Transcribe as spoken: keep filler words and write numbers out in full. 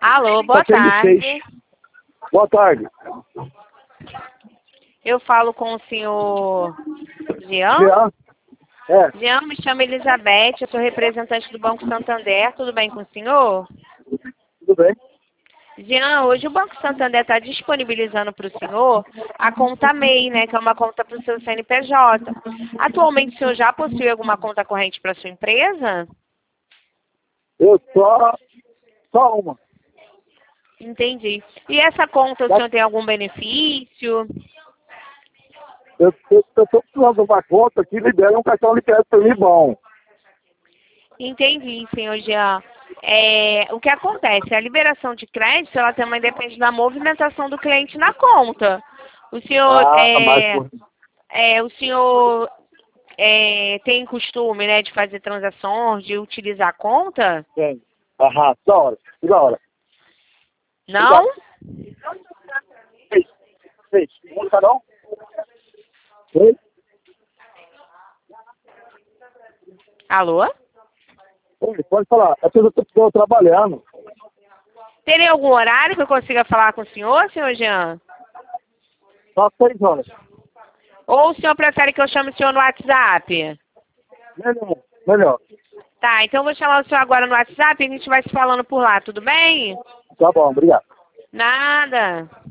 Alô, boa tarde. Boa tarde. Eu falo com o senhor Jean? Jean? É, Jean, me chamo Elizabeth, eu sou representante do Banco Santander, tudo bem com o senhor? tudo bem? Jean, hoje o Banco Santander está disponibilizando para o senhor a conta M E I, né, que é uma conta para o seu C N P J. Atualmente o senhor já possui alguma conta corrente para sua empresa? Eu só, só uma. Entendi. E essa conta o Tá? senhor tem algum benefício? Eu estou precisando de uma conta que libera um cartão de crédito para mim bom. Entendi, senhor Jean. É, o que acontece? A liberação de crédito, ela também depende da movimentação do cliente na conta. O senhor, Ah, mas... é, é, o senhor é, tem costume, né, de fazer transações, de utilizar a conta? Tem. Aham, da hora, da hora. Não? Fez, fez. Não tá não? Fez? Alô? Oi, pode falar. É porque eu estou trabalhando. Teria algum horário que eu consiga falar com o senhor, senhor Jean? Só seis horas. Ou o senhor prefere que eu chame o senhor no WhatsApp? Melhor, melhor. Tá, então eu vou chamar o senhor agora no WhatsApp e a gente vai se falando por lá, tudo bem? Tá bom, obrigado. Nada.